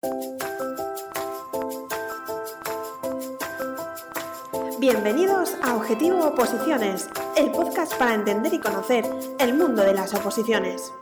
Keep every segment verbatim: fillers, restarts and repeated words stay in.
Bienvenidos a Objetivo Oposiciones, el podcast para entender y conocer el mundo de las oposiciones.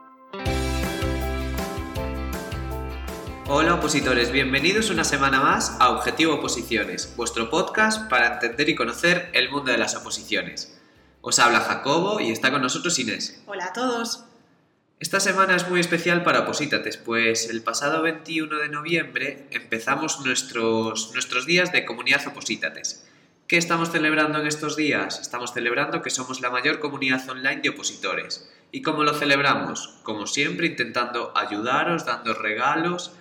Hola opositores, bienvenidos una semana más a Objetivo Oposiciones, vuestro podcast para entender y conocer el mundo de las oposiciones. Os habla Jacobo y está con nosotros Inés. Hola a todos. Esta semana es muy especial para Oposítates, pues el pasado veintiuno de noviembre empezamos nuestros, nuestros días de Comunidad Oposítates. ¿Qué estamos celebrando en estos días? Estamos celebrando que somos la mayor comunidad online de opositores. ¿Y cómo lo celebramos? Como siempre, intentando ayudaros, dando regalos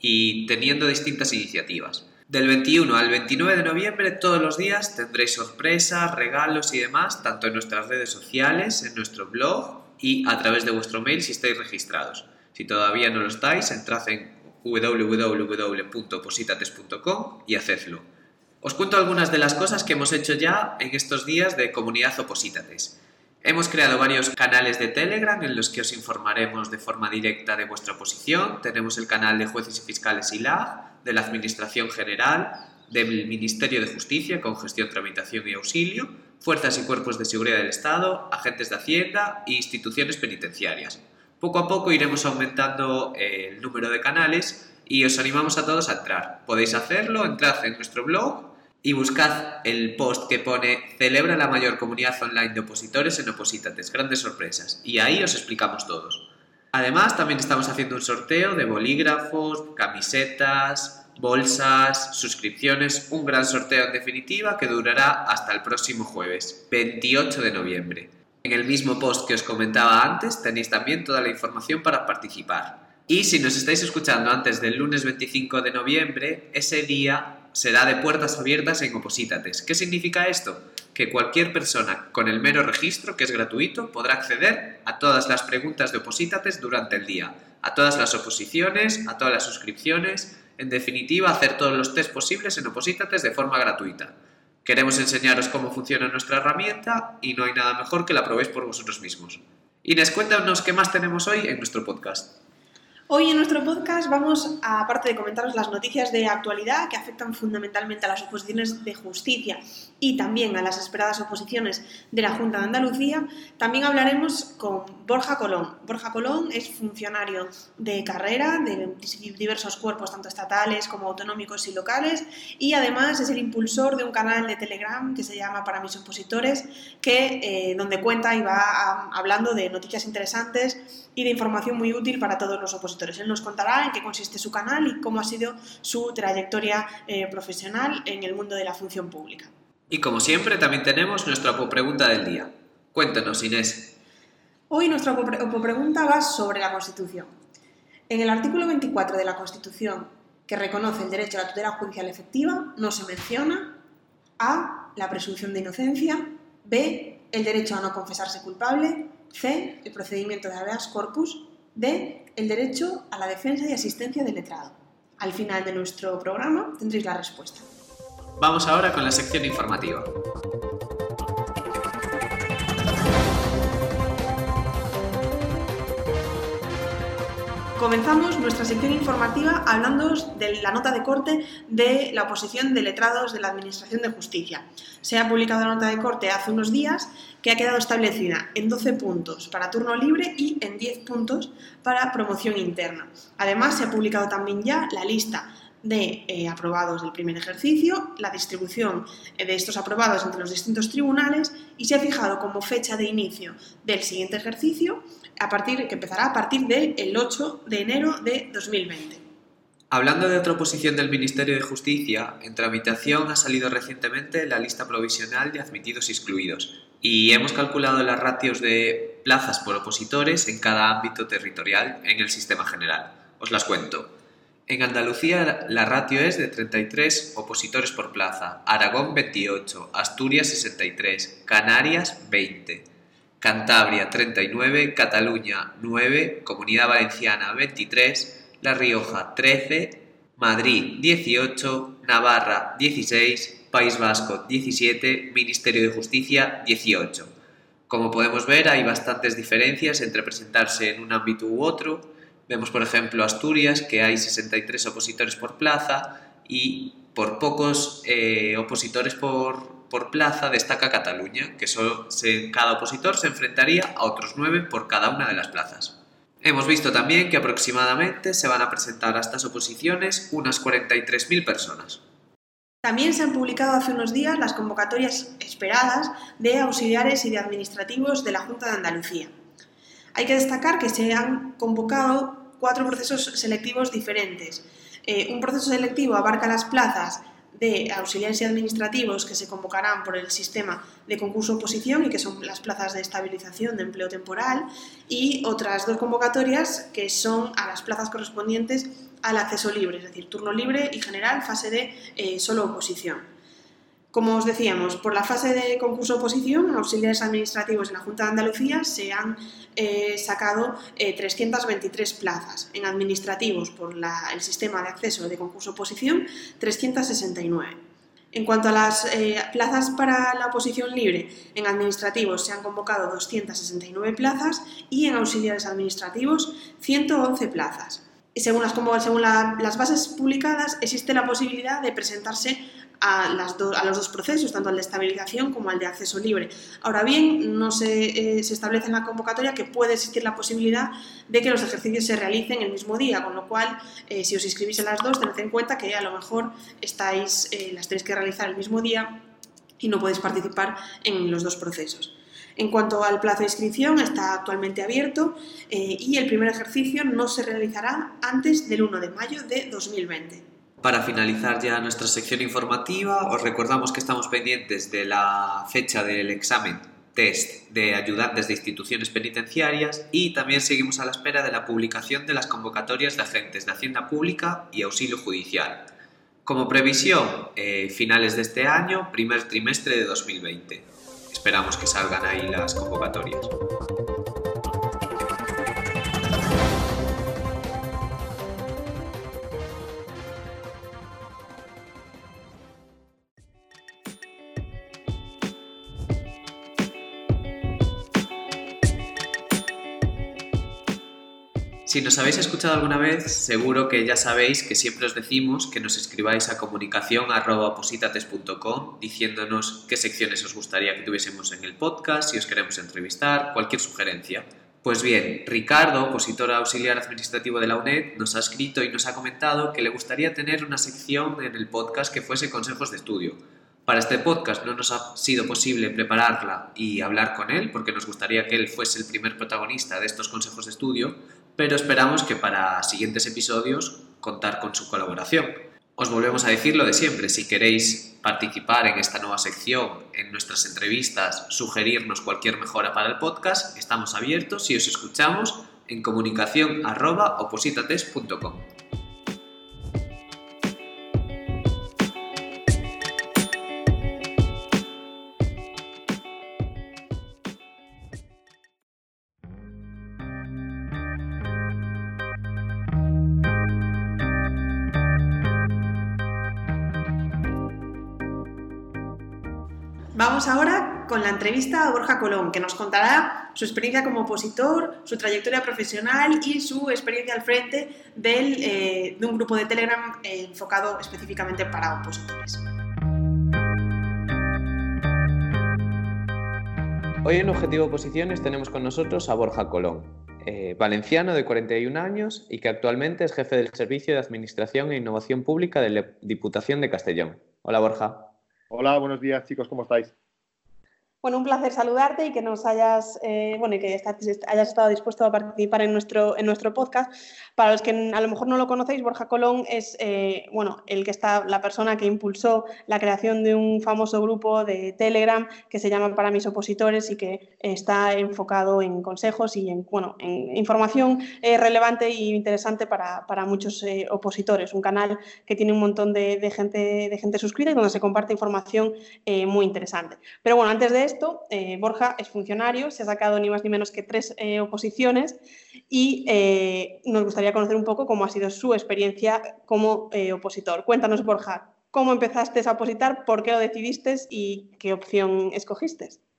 y teniendo distintas iniciativas. Del veintiuno al veintinueve de noviembre, todos los días tendréis sorpresas, regalos y demás, tanto en nuestras redes sociales, en nuestro blog y a través de vuestro mail si estáis registrados. Si todavía no lo estáis, entrad en w w w punto opositates punto com y hacedlo. Os cuento algunas de las cosas que hemos hecho ya en estos días de Comunidad Oposítates. Hemos creado varios canales de Telegram en los que os informaremos de forma directa de vuestra oposición. Tenemos el canal de Jueces y Fiscales I L A G, de la Administración General, del Ministerio de Justicia con gestión, tramitación y auxilio, Fuerzas y Cuerpos de Seguridad del Estado, agentes de Hacienda e instituciones penitenciarias. Poco a poco iremos aumentando el número de canales y os animamos a todos a entrar. Podéis hacerlo, entrad en nuestro blog y buscad el post que pone «Celebra la mayor comunidad online de opositores en Oposítates, grandes sorpresas», y ahí os explicamos todos. Además, también estamos haciendo un sorteo de bolígrafos, camisetas, bolsas, suscripciones, un gran sorteo en definitiva que durará hasta el próximo jueves, veintiocho de noviembre. En el mismo post que os comentaba antes tenéis también toda la información para participar. Y si nos estáis escuchando antes del lunes veinticinco de noviembre, ese día será de puertas abiertas en Oposítates. ¿Qué significa esto? Que cualquier persona con el mero registro, que es gratuito, podrá acceder a todas las preguntas de Oposítates durante el día, a todas las oposiciones, a todas las suscripciones, en definitiva, hacer todos los test posibles en Oposítates de forma gratuita. Queremos enseñaros cómo funciona nuestra herramienta y no hay nada mejor que la probéis por vosotros mismos. Inés, cuéntanos qué más tenemos hoy en nuestro podcast. Hoy en nuestro podcast vamos, a, aparte de comentaros las noticias de actualidad que afectan fundamentalmente a las oposiciones de justicia y también a las esperadas oposiciones de la Junta de Andalucía, también hablaremos con Borja Colón. Borja Colón es funcionario de carrera de diversos cuerpos, tanto estatales como autonómicos y locales, y además es el impulsor de un canal de Telegram que se llama Para mis opositores, que, eh, donde cuenta y va a, hablando de noticias interesantes y de información muy útil para todos los opositores. Él nos contará en qué consiste su canal y cómo ha sido su trayectoria eh, profesional en el mundo de la función pública. Y como siempre también tenemos nuestra opopregunta del día. Cuéntanos, Inés. Hoy nuestra opopregunta va sobre la Constitución. En el artículo veinticuatro de la Constitución, que reconoce el derecho a la tutela judicial efectiva, no se menciona A. la presunción de inocencia, B. el derecho a no confesarse culpable, C. el procedimiento de habeas corpus, D. el derecho a la defensa y asistencia del letrado. Al final de nuestro programa tendréis la respuesta. Vamos ahora con la sección informativa. Comenzamos nuestra sección informativa hablándoos de la nota de corte de la oposición de letrados de la Administración de Justicia. Se ha publicado la nota de corte hace unos días que ha quedado establecida en doce puntos para turno libre y en diez puntos para promoción interna. Además, se ha publicado también ya la lista de eh, aprobados del primer ejercicio, la distribución de estos aprobados entre los distintos tribunales y se ha fijado como fecha de inicio del siguiente ejercicio a partir, que empezará a partir del ocho de enero de dos mil veinte. Hablando de otra oposición del Ministerio de Justicia, en tramitación ha salido recientemente la lista provisional de admitidos y excluidos y hemos calculado las ratios de plazas por opositores en cada ámbito territorial en el sistema general. Os las cuento. En Andalucía la ratio es de treinta y tres opositores por plaza, Aragón veintiocho, Asturias sesenta y tres, Canarias veinte, Cantabria treinta y nueve, Cataluña nueve, Comunidad Valenciana veintitrés, La Rioja trece, Madrid dieciocho, Navarra dieciséis, País Vasco diecisiete, Ministerio de Justicia dieciocho. Como podemos ver, hay bastantes diferencias entre presentarse en un ámbito u otro Vemos, por ejemplo, Asturias, que hay sesenta y tres opositores por plaza y por pocos eh, opositores por, por plaza destaca Cataluña, que solo se, cada opositor se enfrentaría a otros nueve por cada una de las plazas. Hemos visto también que aproximadamente se van a presentar a estas oposiciones unas cuarenta y tres mil personas. También se han publicado hace unos días las convocatorias esperadas de auxiliares y de administrativos de la Junta de Andalucía. Hay que destacar que se han convocado cuatro procesos selectivos diferentes. Eh, un proceso selectivo abarca las plazas de auxiliares y administrativos que se convocarán por el sistema de concurso-oposición y que son las plazas de estabilización de empleo temporal, y otras dos convocatorias que son a las plazas correspondientes al acceso libre, es decir, turno libre y general, fase de eh, solo oposición. Como os decíamos, por la fase de concurso-oposición, auxiliares administrativos en la Junta de Andalucía se han eh, sacado eh, trescientas veintitrés plazas. En administrativos, por la, el sistema de acceso de concurso-oposición, trescientas sesenta y nueve. En cuanto a las eh, plazas para la oposición libre, en administrativos se han convocado doscientas sesenta y nueve plazas y en auxiliares administrativos ciento once plazas. Según, las, según la, las bases publicadas, existe la posibilidad de presentarse a, las do, a los dos procesos, tanto al de estabilización como al de acceso libre. Ahora bien, no se, eh, se establece en la convocatoria que puede existir la posibilidad de que los ejercicios se realicen el mismo día, con lo cual, eh, si os inscribís en las dos, tened en cuenta que a lo mejor estáis, eh, las tenéis que realizar el mismo día y no podéis participar en los dos procesos. En cuanto al plazo de inscripción, está actualmente abierto eh, y el primer ejercicio no se realizará antes del uno de mayo de dos mil veinte. Para finalizar ya nuestra sección informativa, os recordamos que estamos pendientes de la fecha del examen test de ayudantes de instituciones penitenciarias y también seguimos a la espera de la publicación de las convocatorias de agentes de Hacienda Pública y Auxilio Judicial. Como previsión, eh, finales de este año, primer trimestre de dos mil veinte. Esperamos que salgan ahí las convocatorias. Si nos habéis escuchado alguna vez, seguro que ya sabéis que siempre os decimos que nos escribáis a comunicación arroba opositates punto com diciéndonos qué secciones os gustaría que tuviésemos en el podcast, si os queremos entrevistar, cualquier sugerencia. Pues bien, Ricardo, opositor auxiliar administrativo de la UNED, nos ha escrito y nos ha comentado que le gustaría tener una sección en el podcast que fuese consejos de estudio. Para este podcast no nos ha sido posible prepararla y hablar con él, porque nos gustaría que él fuese el primer protagonista de estos consejos de estudio, pero esperamos que para siguientes episodios contar con su colaboración. Os volvemos a decir lo de siempre, si queréis participar en esta nueva sección, en nuestras entrevistas, sugerirnos cualquier mejora para el podcast, estamos abiertos y os escuchamos en comunicación arroba opositates punto com. Vamos ahora con la entrevista a Borja Colón, que nos contará su experiencia como opositor, su trayectoria profesional y su experiencia al frente del, eh, de un grupo de Telegram eh, enfocado específicamente para opositores. Hoy en Objetivo Oposiciones tenemos con nosotros a Borja Colón, eh, valenciano de cuarenta y un años y que actualmente es jefe del Servicio de Administración e Innovación Pública de la Diputación de Castellón. Hola, Borja. Hola, buenos días, chicos, ¿cómo estáis? Bueno, un placer saludarte y que nos hayas, eh, bueno, y que hayas estado dispuesto a participar en nuestro, en nuestro podcast. Para los que a lo mejor no lo conocéis, Borja Colón es, eh, bueno, el que está, la persona que impulsó la creación de un famoso grupo de Telegram que se llama Para mis opositores y que está enfocado en consejos y en, bueno, en información eh, relevante e interesante para, para muchos eh, opositores. Un canal que tiene un montón de, de gente, de gente suscrita y donde se comparte información eh, muy interesante. Pero bueno, antes de esto, Eh, Borja es funcionario, se ha sacado ni más ni menos que tres eh, oposiciones y eh, nos gustaría conocer un poco cómo ha sido su experiencia como eh, opositor. Cuéntanos, Borja, ¿cómo empezaste a opositar, por qué lo decidiste y qué opción escogiste?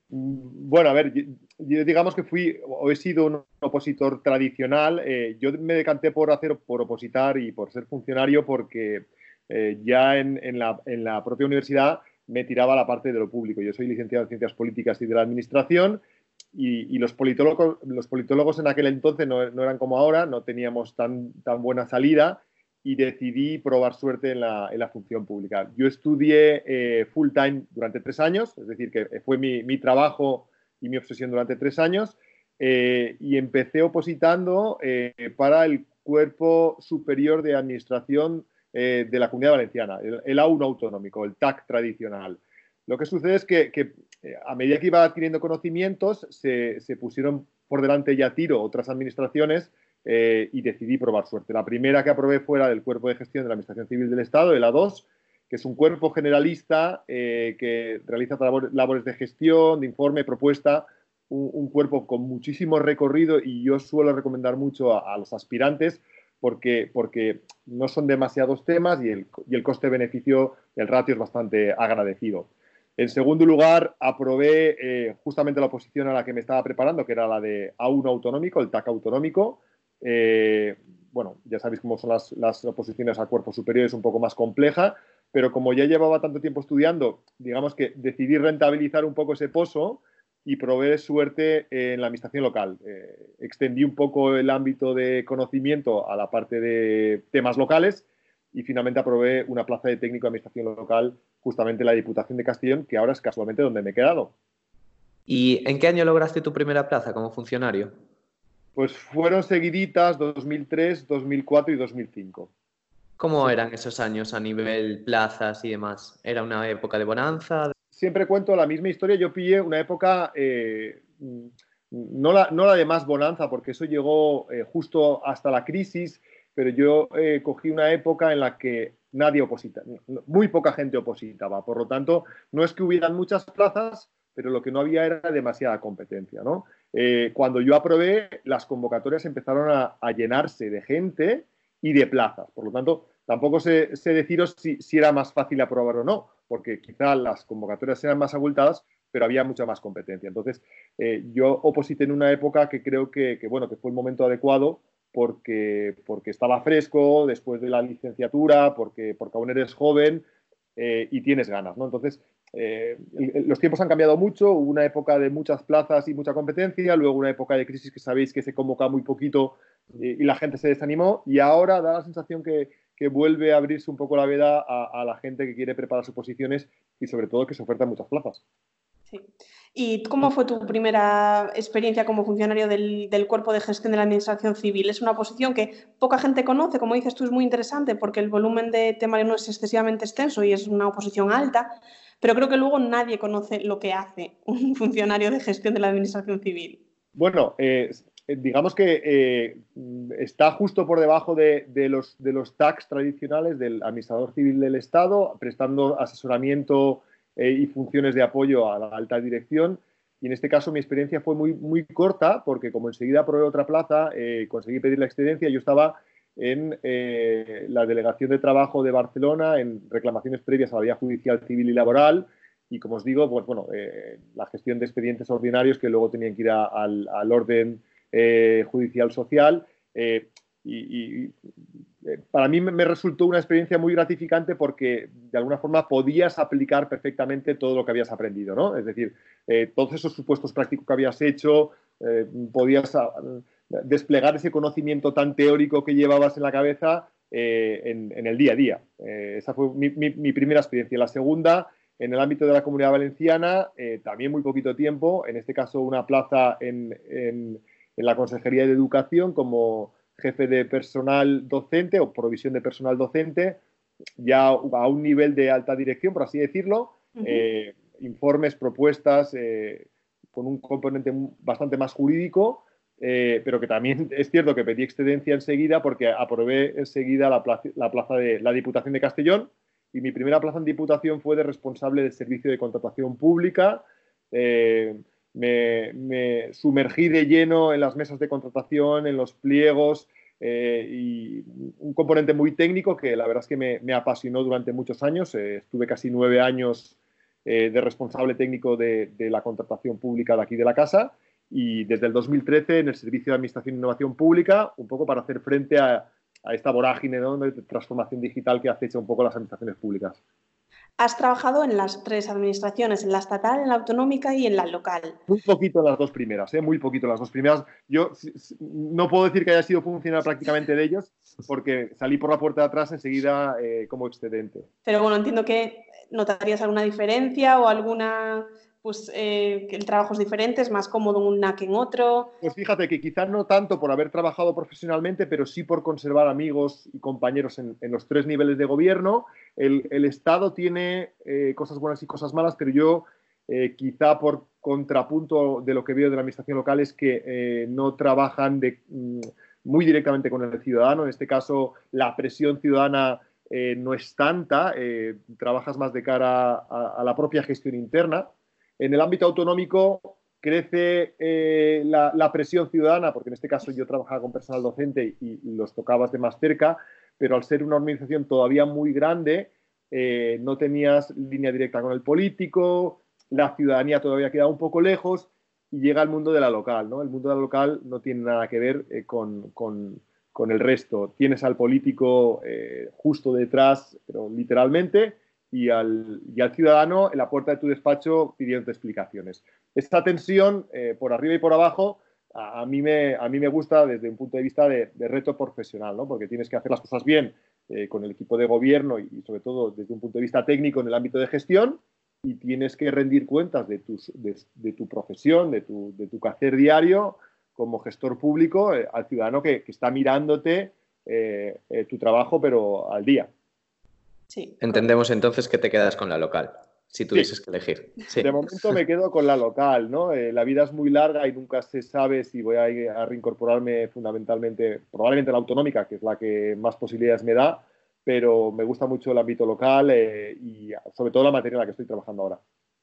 Bueno, a ver, yo, yo digamos que fui o he sido un opositor tradicional. Eh, yo me decanté por hacer, por opositar y por ser funcionario porque eh, ya en, en, la, en la propia universidad me tiraba a la parte de lo público. Yo soy licenciado en Ciencias Políticas y de la Administración y, y los, politólogos, los politólogos en aquel entonces no, no eran como ahora, no teníamos tan, tan buena salida y decidí probar suerte en la, en la función pública. Yo estudié eh, full time durante tres años, es decir, que fue mi, mi trabajo y mi obsesión durante tres años, eh, y empecé opositando eh, para el Cuerpo Superior de Administración eh, de la Comunidad Valenciana, el, el A uno autonómico, el T A C tradicional. Lo que sucede es que, que a medida que iba adquiriendo conocimientos, se, se pusieron por delante ya a tiro otras administraciones. Eh, y decidí probar suerte. La primera que aprobé fue la del Cuerpo de Gestión de la Administración Civil del Estado, el A dos, que es un cuerpo generalista eh, que realiza labor, labores de gestión, de informe, propuesta, un, un, cuerpo con muchísimo recorrido y yo suelo recomendar mucho a, a los aspirantes porque, porque no son demasiados temas y el, y el coste-beneficio, el ratio es bastante agradecido. En segundo lugar, aprobé eh, justamente la oposición a la que me estaba preparando, que era la de A uno autonómico, el T A C autonómico. Eh, bueno, ya sabéis cómo son las, las oposiciones a cuerpos superiores, un poco más compleja, pero como ya llevaba tanto tiempo estudiando, digamos que decidí rentabilizar un poco ese pozo y probé suerte en la administración local. Eh, extendí un poco el ámbito de conocimiento a la parte de temas locales y finalmente aprobé una plaza de técnico de administración local justamente en la Diputación de Castellón, que ahora es casualmente donde me he quedado. ¿Y en qué año lograste tu primera plaza como funcionario? Pues fueron seguiditas dos mil tres, dos mil cuatro y dos mil cinco. ¿Cómo eran esos años a nivel plazas y demás? ¿Era una época de bonanza? Siempre cuento la misma historia. Yo pillé una época, eh, no, la, no la de más bonanza, porque eso llegó eh, justo hasta la crisis, pero yo eh, cogí una época en la que nadie oposita, muy poca gente opositaba. Por lo tanto, no es que hubieran muchas plazas, pero lo que no había era demasiada competencia, ¿no? Eh, cuando yo aprobé, las convocatorias empezaron a, a llenarse de gente y de plazas. Por lo tanto, tampoco sé, sé deciros si, si era más fácil aprobar o no, porque quizá las convocatorias eran más abultadas, pero había mucha más competencia. Entonces, eh, yo oposité en una época que creo que, que, bueno, que fue el momento adecuado porque, porque estaba fresco después de la licenciatura, porque, porque aún eres joven eh, y tienes ganas, ¿no? Entonces, eh, los tiempos han cambiado mucho, hubo una época de muchas plazas y mucha competencia, luego una época de crisis que sabéis que se convoca muy poquito eh, y la gente se desanimó, y ahora da la sensación que, que vuelve a abrirse un poco la veda a, a la gente que quiere preparar sus posiciones y sobre todo que se ofertan muchas plazas. Sí. ¿Y cómo fue tu primera experiencia como funcionario del, del Cuerpo de Gestión de la Administración Civil? Es una posición que poca gente conoce, como dices tú, es muy interesante porque el volumen de tema no es excesivamente extenso y es una oposición alta, pero creo que luego nadie conoce lo que hace un funcionario de gestión de la Administración Civil. Bueno, eh, digamos que eh, está justo por debajo de, de, los, de los T A Cs tradicionales del Administrador Civil del Estado, prestando asesoramiento eh, y funciones de apoyo a la alta dirección. Y en este caso mi experiencia fue muy, muy corta porque como enseguida aprobé otra plaza, eh, conseguí pedir la excedencia. Yo estaba en eh, la Delegación de Trabajo de Barcelona, en reclamaciones previas a la vía judicial, civil y laboral. Y como os digo, pues bueno, eh, la gestión de expedientes ordinarios que luego tenían que ir a, al, al orden eh, judicial social. Eh, y, y eh, para mí me resultó una experiencia muy gratificante porque de alguna forma podías aplicar perfectamente todo lo que habías aprendido, ¿no? Es decir, eh, todos esos supuestos prácticos que habías hecho, eh, podías a, desplegar ese conocimiento tan teórico que llevabas en la cabeza eh, en, en el día a día. Eh, esa fue mi, mi, mi primera experiencia. La segunda, en el ámbito de la Comunidad Valenciana, eh, también muy poquito tiempo, en este caso una plaza en, en, en la Consejería de Educación como jefe de personal docente o provisión de personal docente, ya a un nivel de alta dirección, por así decirlo, uh-huh. eh, informes, propuestas, eh, con un componente bastante más jurídico, eh, pero que también es cierto que pedí excedencia enseguida porque aprobé enseguida la plaza, la plaza de la Diputación de Castellón. Y mi primera plaza en Diputación fue de responsable del servicio de contratación pública. Eh, me, me sumergí de lleno en las mesas de contratación, en los pliegos eh, y un componente muy técnico que la verdad es que me, me apasionó durante muchos años. Eh, estuve casi nueve años eh, de responsable técnico de, de la contratación pública de aquí de la casa, y desde el dos mil trece en el Servicio de Administración e Innovación Pública, un poco para hacer frente a, a esta vorágine, ¿no?, de transformación digital que acecha un poco las administraciones públicas. Has trabajado en las tres administraciones, en la estatal, en la autonómica y en la local. Muy poquito en las dos primeras, ¿eh? Muy poquito en las dos primeras. Yo no puedo decir que haya sido funcional prácticamente de ellos, porque salí por la puerta de atrás enseguida eh, como excedente. Pero bueno, entiendo que notarías alguna diferencia o alguna, pues, eh, que el trabajo es diferente, es más cómodo en una que en otro. Pues fíjate que quizás no tanto por haber trabajado profesionalmente, pero sí por conservar amigos y compañeros en, en los tres niveles de gobierno. El, el Estado tiene eh, cosas buenas y cosas malas, pero yo eh, quizá por contrapunto de lo que veo de la administración local es que eh, no trabajan de, mm, muy directamente con el ciudadano. En este caso, la presión ciudadana eh, no es tanta, eh, trabajas más de cara a, a la propia gestión interna. En el ámbito autonómico crece eh, la, la presión ciudadana, porque en este caso yo trabajaba con personal docente y, y los tocabas de más cerca, pero al ser una organización todavía muy grande, eh, no tenías línea directa con el político, la ciudadanía todavía queda un poco lejos y llega al mundo de la local, ¿no? El mundo de la local no tiene nada que ver eh, con, con, con el resto. Tienes al político eh, justo detrás, pero literalmente, y al, y al ciudadano en la puerta de tu despacho pidiendo explicaciones. Esta tensión, eh, por arriba y por abajo, a, a, mí me, a mí me gusta desde un punto de vista de, de reto profesional, ¿no? Porque tienes que hacer las cosas bien eh, con el equipo de gobierno y, y sobre todo desde un punto de vista técnico en el ámbito de gestión, y tienes que rendir cuentas de, tus, de, de tu profesión, de tu, de tu quehacer diario como gestor público eh, al ciudadano que, que está mirándote eh, eh, tu trabajo, pero al día. Sí. Entendemos entonces que te quedas con la local, si tuvieses sí. que elegir. Sí. De momento me quedo con la local, ¿no? Eh, la vida es muy larga y nunca se sabe si voy a, a reincorporarme fundamentalmente, probablemente a la autonómica, que es la que más posibilidades me da, pero me gusta mucho el ámbito local eh, y sobre todo la materia en la que estoy trabajando ahora.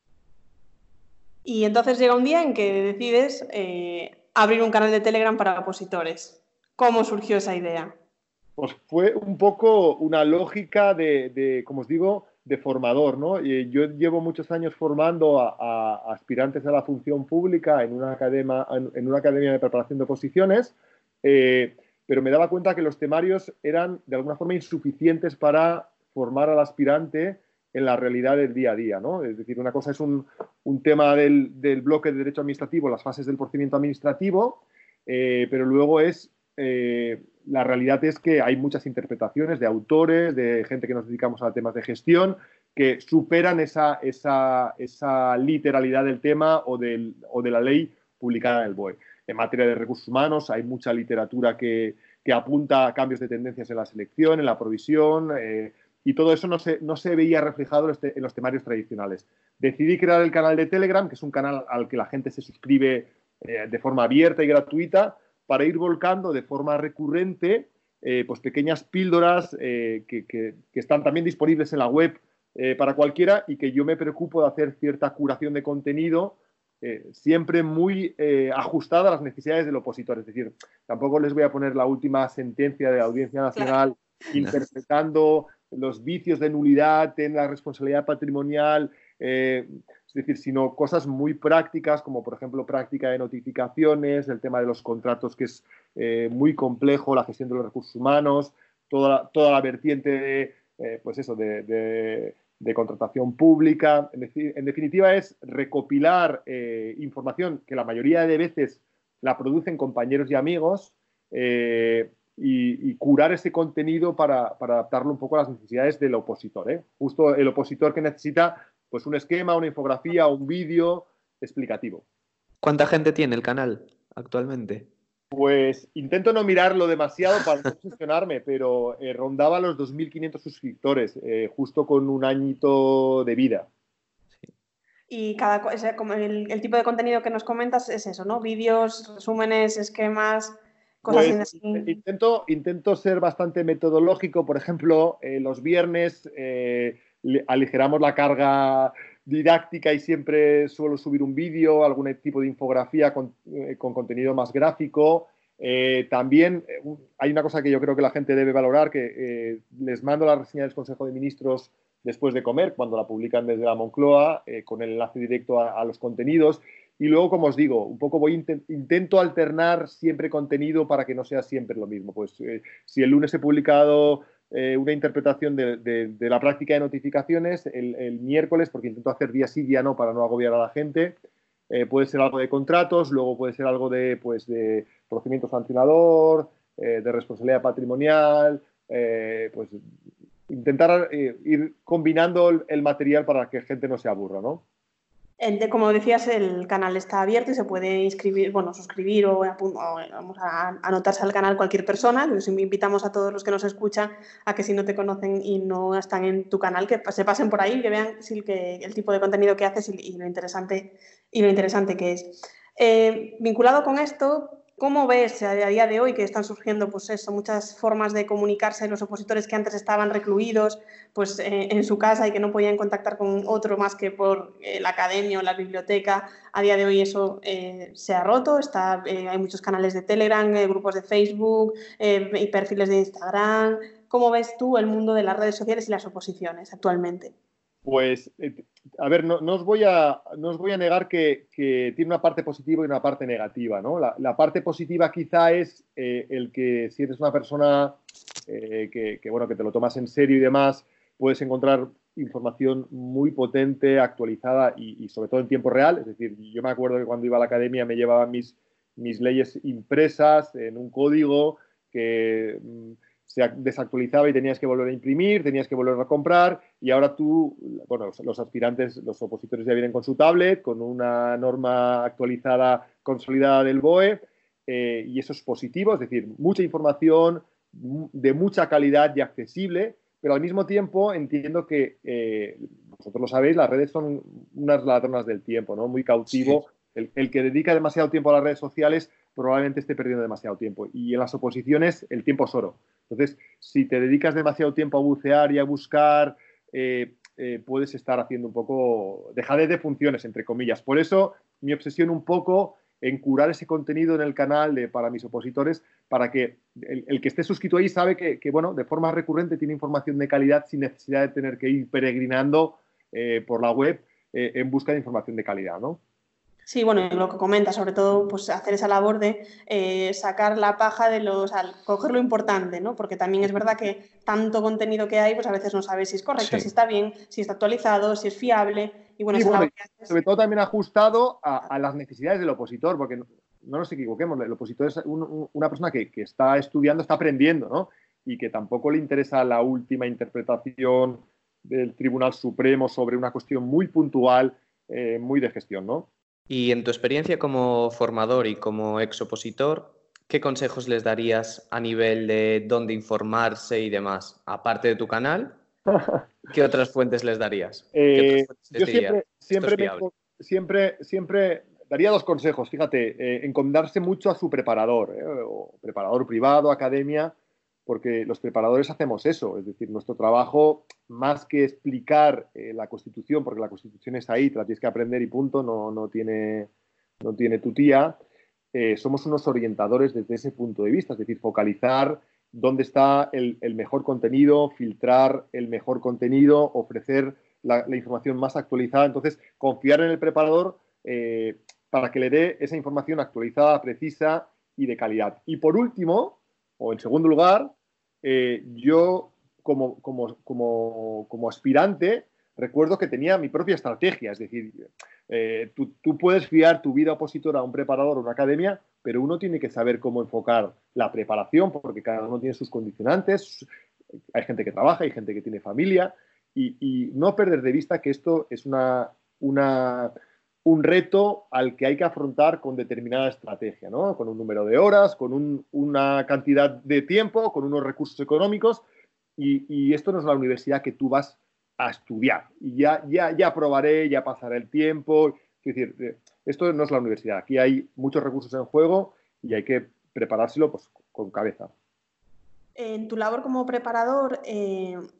Y entonces llega un día en que decides eh, abrir un canal de Telegram para opositores. ¿Cómo surgió esa idea? Pues fue un poco una lógica de, de como os digo, de formador, ¿no? Y yo llevo muchos años formando a, a aspirantes a la función pública en una academia, en una academia de preparación de oposiciones, eh, pero me daba cuenta que los temarios eran de alguna forma insuficientes para formar al aspirante en la realidad del día a día, ¿no? Es decir, una cosa es un, un tema del, del bloque de derecho administrativo, las fases del procedimiento administrativo, eh, pero luego es eh, la realidad es que hay muchas interpretaciones de autores, de gente que nos dedicamos a temas de gestión, que superan esa, esa, esa literalidad del tema o, del, o de la ley publicada en el B O E. En materia de recursos humanos hay mucha literatura que, que apunta a cambios de tendencias en la selección, en la provisión, eh, y todo eso no se, no se veía reflejado en los, te, en los temarios tradicionales. Decidí crear el canal de Telegram, que es un canal al que la gente se suscribe eh, de forma abierta y gratuita, para ir volcando de forma recurrente eh, pues pequeñas píldoras eh, que, que, que están también disponibles en la web eh, para cualquiera, y que yo me preocupo de hacer cierta curación de contenido eh, siempre muy eh, ajustada a las necesidades del opositor. Es decir, tampoco les voy a poner la última sentencia de la Audiencia Nacional claro. interpretando los vicios de nulidad en la responsabilidad patrimonial, eh, es decir, sino cosas muy prácticas, como por ejemplo práctica de notificaciones, el tema de los contratos, que es eh, muy complejo, la gestión de los recursos humanos, toda, toda la vertiente de, eh, pues eso, de, de, de contratación pública. En, decir, en definitiva, es recopilar eh, información que la mayoría de veces la producen compañeros y amigos, eh, y, y curar ese contenido para, para adaptarlo un poco a las necesidades del opositor, ¿eh? Justo el opositor que necesita pues un esquema, una infografía, un vídeo explicativo. ¿Cuánta gente tiene el canal actualmente? Pues intento no mirarlo demasiado para no obsesionarme, pero eh, rondaba los dos mil quinientos suscriptores, eh, justo con un añito de vida. Sí. Y cada, como el, el tipo de contenido que nos comentas es eso, ¿no? Vídeos, resúmenes, esquemas, cosas pues, así. Intento, intento ser bastante metodológico. Por ejemplo, eh, los viernes eh, aligeramos la carga didáctica y siempre suelo subir un vídeo, algún tipo de infografía con, eh, con contenido más gráfico. Eh, también eh, hay una cosa que yo creo que la gente debe valorar, que eh, les mando la reseña del Consejo de Ministros después de comer, cuando la publican desde la Moncloa, eh, con el enlace directo a, a los contenidos. Y luego, como os digo, un poco voy intent, intento alternar siempre contenido para que no sea siempre lo mismo. Pues eh, si el lunes he publicado eh, una interpretación de, de, de la práctica de notificaciones, el, el miércoles, porque intento hacer día sí, día no, para no agobiar a la gente, eh, puede ser algo de contratos, luego puede ser algo de, pues, de procedimiento sancionador, eh, de responsabilidad patrimonial, eh, pues intentar eh, ir combinando el, el material para que la gente no se aburra, ¿no? Como decías, el canal está abierto y se puede inscribir, bueno, suscribir o, o vamos a anotarse al canal cualquier persona. Nos invitamos a todos los que nos escuchan a que si no te conocen y no están en tu canal, que se pasen por ahí, que vean si el, que, el tipo de contenido que haces y, y, lo, interesante, y lo interesante que es. Eh, vinculado con esto, ¿cómo ves a día de hoy que están surgiendo pues eso, muchas formas de comunicarse los opositores que antes estaban recluidos pues, eh, en su casa y que no podían contactar con otro más que por eh, la academia o la biblioteca? A día de hoy eso eh, se ha roto, está, eh, hay muchos canales de Telegram, eh, grupos de Facebook eh, y perfiles de Instagram. ¿Cómo ves tú el mundo de las redes sociales y las oposiciones actualmente? Pues, eh, a ver, no, no, os voy a, no os voy a negar que, que tiene una parte positiva y una parte negativa, ¿no? La, la parte positiva quizá es eh, el que si eres una persona eh, que, que, bueno, que te lo tomas en serio y demás, puedes encontrar información muy potente, actualizada y, y sobre todo en tiempo real. Es decir, yo me acuerdo que cuando iba a la academia me llevaba mis, mis leyes impresas en un código que mmm, se desactualizaba y tenías que volver a imprimir, tenías que volver a comprar, y ahora tú, bueno, los aspirantes, los opositores ya vienen con su tablet, con una norma actualizada, consolidada del B O E, eh, y eso es positivo, es decir, mucha información de mucha calidad y accesible, pero al mismo tiempo entiendo que, eh, vosotros lo sabéis, las redes son unas ladronas del tiempo, ¿no? Muy cautivo. Sí. El, el que dedica demasiado tiempo a las redes sociales probablemente esté perdiendo demasiado tiempo. Y en las oposiciones el tiempo es oro. Entonces, si te dedicas demasiado tiempo a bucear y a buscar, eh, eh, puedes estar haciendo un poco dejadez de funciones, entre comillas. Por eso, mi obsesión un poco en curar ese contenido en el canal de, para mis opositores, para que el, el que esté suscrito ahí sabe que, que, bueno, de forma recurrente tiene información de calidad sin necesidad de tener que ir peregrinando eh, por la web eh, en busca de información de calidad, ¿no? Sí, bueno, y lo que comenta, sobre todo, pues hacer esa labor de eh, sacar la paja de los, al coger lo importante, ¿no? Porque también es verdad que tanto contenido que hay, pues a veces no sabes si es correcto, sí. si está bien, si está actualizado, si es fiable. Y bueno, y esa bueno, labor que haces... sobre todo también ajustado a, a las necesidades del opositor, porque no, no nos equivoquemos, el opositor es un, un, una persona que, que está estudiando, está aprendiendo, ¿no? Y que tampoco le interesa la última interpretación del Tribunal Supremo sobre una cuestión muy puntual, eh, muy de gestión, ¿no? Y en tu experiencia como formador y como exopositor, ¿qué consejos les darías a nivel de dónde informarse y demás? Aparte de tu canal, ¿qué otras fuentes les darías? ¿Qué Eh, fuentes les yo dirías? siempre, siempre, me, siempre, siempre daría dos consejos. Fíjate, eh, encomendarse mucho a su preparador, eh, o preparador privado, academia, porque los preparadores hacemos eso. Es decir, nuestro trabajo, más que explicar eh, la Constitución, porque la Constitución es ahí, te la tienes que aprender y punto, no, no, tiene, no tiene tu tía, eh, somos unos orientadores desde ese punto de vista, es decir, focalizar dónde está el, el mejor contenido, filtrar el mejor contenido, ofrecer la, la información más actualizada. Entonces, confiar en el preparador eh, para que le dé esa información actualizada, precisa y de calidad. Y por último, o en segundo lugar, eh, yo como, como, como, como aspirante recuerdo que tenía mi propia estrategia, es decir, eh, tú, tú puedes fiar tu vida opositora a un preparador o una academia, pero uno tiene que saber cómo enfocar la preparación, porque cada uno tiene sus condicionantes, hay gente que trabaja, hay gente que tiene familia, y, y no perder de vista que esto es una, una, un reto al que hay que afrontar con determinada estrategia, ¿no? Con un número de horas, con un, una cantidad de tiempo, con unos recursos económicos, y, y esto no es la universidad que tú vas a estudiar, y ya, ya, ya probaré, ya pasará el tiempo. Es decir, esto no es la universidad, aquí hay muchos recursos en juego y hay que preparárselo pues, con cabeza. En tu labor como preparador, eh,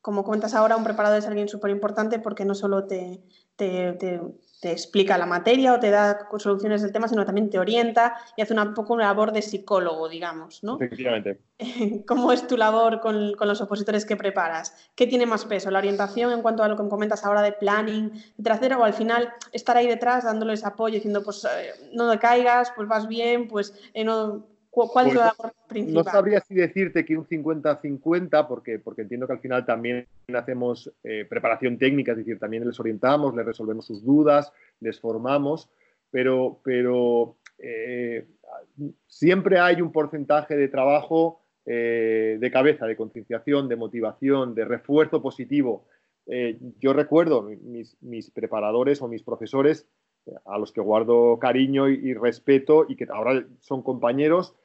como comentas ahora, un preparador es alguien súper importante porque no solo te, te, te, te explica la materia o te da soluciones del tema, sino también te orienta y hace una, un poco una labor de psicólogo, digamos, ¿no? Efectivamente. ¿Cómo es tu labor con, con los opositores que preparas? ¿Qué tiene más peso? ¿La orientación en cuanto a lo que me comentas ahora de planning, etcétera? ¿O al final estar ahí detrás dándoles apoyo, diciendo, pues eh, no te caigas, pues vas bien, pues eh, no... ¿Cuál es Pues la no, labor no principal? sabría si decirte que un cincuenta cincuenta, porque, porque entiendo que al final también hacemos eh, preparación técnica, es decir, también les orientamos, les resolvemos sus dudas, les formamos, pero, pero eh, siempre hay un porcentaje de trabajo eh, de cabeza, de concienciación, de motivación, de refuerzo positivo. Eh, yo recuerdo mis, mis preparadores o mis profesores a los que guardo cariño y, y respeto y que ahora son compañeros,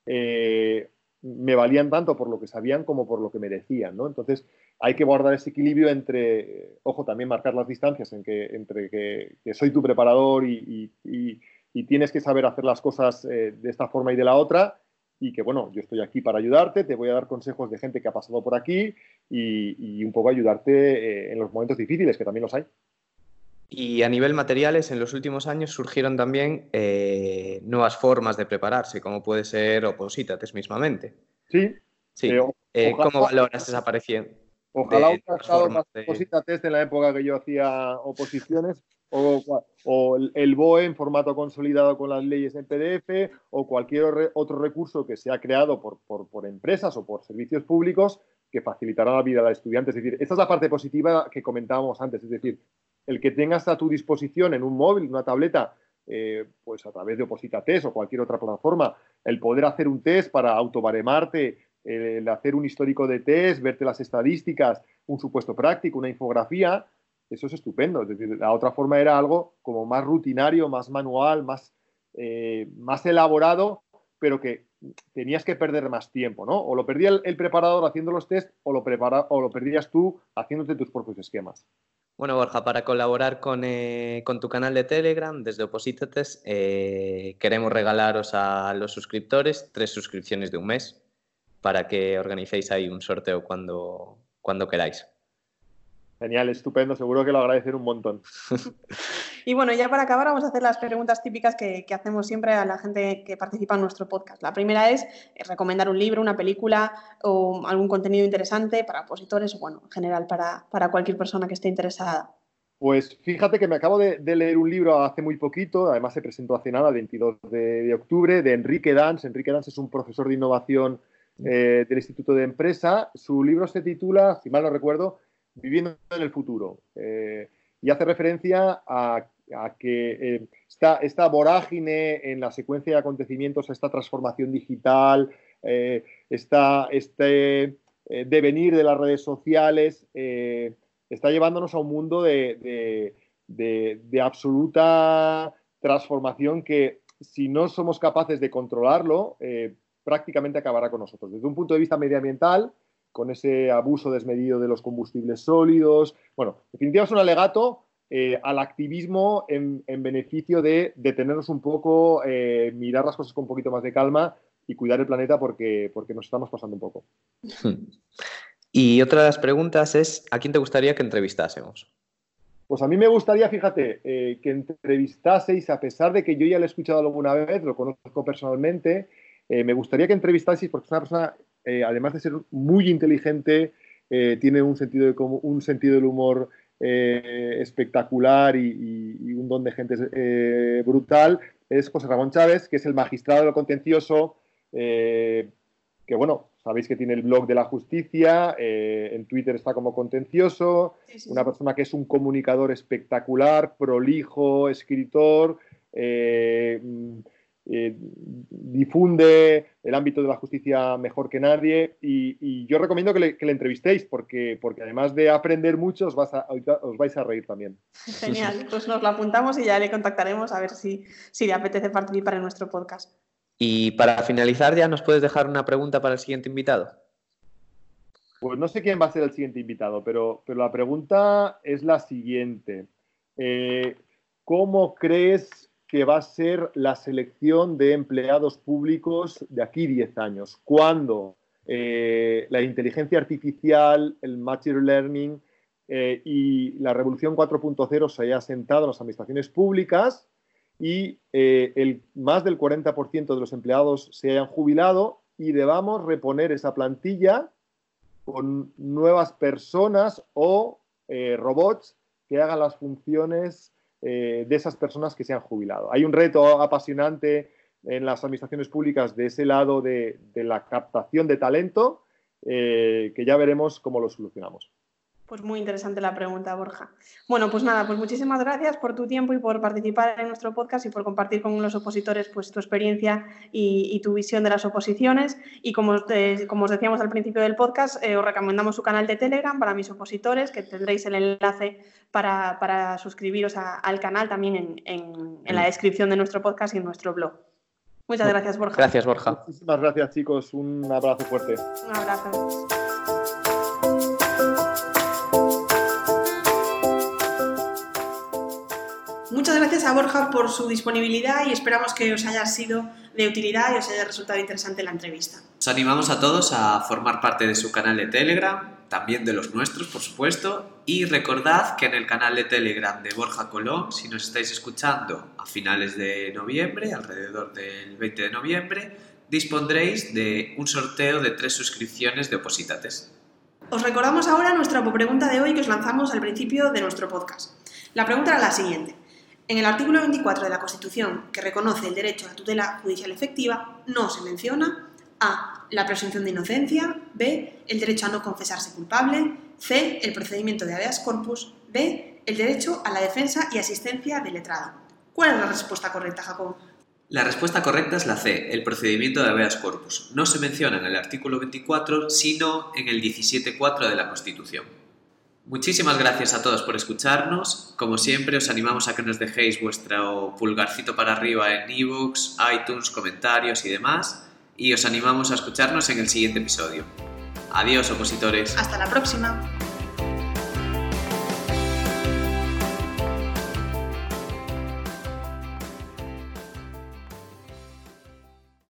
eh, me valían tanto por lo que sabían como por lo que me decían, ¿no? Entonces hay que guardar ese equilibrio entre, ojo, también marcar las distancias en que, entre que, que soy tu preparador y, y, y, y tienes que saber hacer las cosas eh, de esta forma y de la otra, y que, bueno, yo estoy aquí para ayudarte, te voy a dar consejos de gente que ha pasado por aquí y, y un poco ayudarte eh, en los momentos difíciles, que también los hay. Y a nivel materiales, en los últimos años surgieron también eh, nuevas formas de prepararse, como puede ser Oposítates mismamente. Sí, Sí. eh, o, Eh, ¿Cómo ojalá, valoras esa aparición ojalá de hubiera nuevas estado formas más de... Oposítates en la época que yo hacía oposiciones, o, o el B O E en formato consolidado con las leyes en P D F, o cualquier otro recurso que se ha creado por, por, por empresas o por servicios públicos que facilitará la vida a los estudiantes. Es decir, esta es la parte positiva que comentábamos antes, es decir, el que tengas a tu disposición en un móvil, una tableta, eh, pues a través de Oposítates o cualquier otra plataforma, el poder hacer un test para autobaremarte, el hacer un histórico de test, verte las estadísticas, un supuesto práctico, una infografía, eso es estupendo. Es decir, la otra forma era algo como más rutinario, más manual, más, eh, más elaborado, pero que tenías que perder más tiempo, ¿no? O lo perdía el, el preparador haciendo los test o lo, prepara, o lo perdías tú haciéndote tus propios esquemas. Bueno, Borja, para colaborar con, eh, con tu canal de Telegram, desde Oposítates, eh, queremos regalaros a los suscriptores tres suscripciones de un mes para que organicéis ahí un sorteo cuando, cuando queráis. Genial, estupendo, seguro que lo agradeceré un montón. Y bueno, ya para acabar vamos a hacer las preguntas típicas que, que hacemos siempre a la gente que participa en nuestro podcast. La primera es recomendar un libro, una película o algún contenido interesante para opositores o, bueno, en general para, para cualquier persona que esté interesada. Pues fíjate que me acabo de, de leer un libro hace muy poquito, además se presentó hace nada, el veintidós de, de octubre, de Enrique Dans. Enrique Dans es un profesor de innovación eh, del Instituto de Empresa. Su libro se titula, si mal no recuerdo, Viviendo en el futuro, eh, y hace referencia a, a que eh, esta, esta vorágine en la secuencia de acontecimientos, esta transformación digital, eh, esta, este eh, devenir de las redes sociales, eh, está llevándonos a un mundo de, de, de, de absoluta transformación que, si no somos capaces de controlarlo, eh, prácticamente acabará con nosotros. Desde un punto de vista medioambiental, con ese abuso desmedido de los combustibles sólidos. Bueno, en definitiva es un alegato eh, al activismo en, en, beneficio de detenernos un poco, eh, mirar las cosas con un poquito más de calma y cuidar el planeta porque, porque nos estamos pasando un poco. Y otra de las preguntas es, ¿a quién te gustaría que entrevistásemos? Pues a mí me gustaría, fíjate, eh, que entrevistaseis, a pesar de que yo ya lo he escuchado alguna vez, lo conozco personalmente, eh, me gustaría que entrevistaseis porque es una persona, eh, además de ser muy inteligente, eh, tiene un sentido, de, un sentido del humor eh, espectacular y, y, y un don de gente eh, brutal. Es José Ramón Chávez, que es el magistrado de lo contencioso, eh, que bueno, sabéis que tiene el blog de la justicia, eh, en Twitter está como contencioso, sí, sí, una sí. persona que es un comunicador espectacular, prolijo, escritor, eh, eh, difunde el ámbito de la justicia mejor que nadie y, y yo recomiendo que le, que le entrevistéis porque, porque además de aprender mucho os, vas a, os vais a reír también. Genial, pues nos lo apuntamos y ya le contactaremos a ver si, si le apetece participar en nuestro podcast. Y para finalizar, ¿ya nos puedes dejar una pregunta para el siguiente invitado? Pues no sé quién va a ser el siguiente invitado, pero, pero la pregunta es la siguiente. Eh, ¿Cómo crees que va a ser la selección de empleados públicos de aquí diez años? ¿Cuándo? eh, la inteligencia artificial, el machine learning eh, y la revolución cuatro punto cero se haya asentado en las administraciones públicas y eh, el, más del cuarenta por ciento de los empleados se hayan jubilado y debamos reponer esa plantilla con nuevas personas o eh, robots que hagan las funciones eh, de esas personas que se han jubilado. Hay un reto apasionante en las administraciones públicas de ese lado de, de la captación de talento, eh, que ya veremos cómo lo solucionamos. Pues muy interesante la pregunta, Borja. Bueno, pues nada, pues muchísimas gracias por tu tiempo y por participar en nuestro podcast y por compartir con los opositores pues tu experiencia y, y tu visión de las oposiciones. Y como, te, como os decíamos al principio del podcast, eh, os recomendamos su canal de Telegram para mis opositores, que tendréis el enlace para, para suscribiros a, al canal también en, en, en la descripción de nuestro podcast y en nuestro blog. Muchas gracias, Borja. Gracias, Borja. Muchísimas gracias, chicos. Un abrazo fuerte. Un abrazo. Muchas gracias a Borja por su disponibilidad y esperamos que os haya sido de utilidad y os haya resultado interesante la entrevista. Os animamos a todos a formar parte de su canal de Telegram, también de los nuestros, por supuesto, y recordad que en el canal de Telegram de Borja Colom, si nos estáis escuchando a finales de noviembre, alrededor del veinte de noviembre, dispondréis de un sorteo de tres suscripciones de Opositates. Os recordamos ahora nuestra pregunta de hoy que os lanzamos al principio de nuestro podcast. La pregunta era la siguiente. En el artículo veinticuatro de la Constitución, que reconoce el derecho a la tutela judicial efectiva, no se menciona a. la presunción de inocencia, b. el derecho a no confesarse culpable, c. el procedimiento de habeas corpus, d. el derecho a la defensa y asistencia del letrado. ¿Cuál es la respuesta correcta, Jacobo? La respuesta correcta es la C, el procedimiento de habeas corpus. No se menciona en el artículo veinticuatro, sino en el diecisiete punto cuatro de la Constitución. Muchísimas gracias a todos por escucharnos. Como siempre, os animamos a que nos dejéis vuestro pulgarcito para arriba en iVoox, iTunes, comentarios y demás. Y os animamos a escucharnos en el siguiente episodio. Adiós, opositores. Hasta la próxima.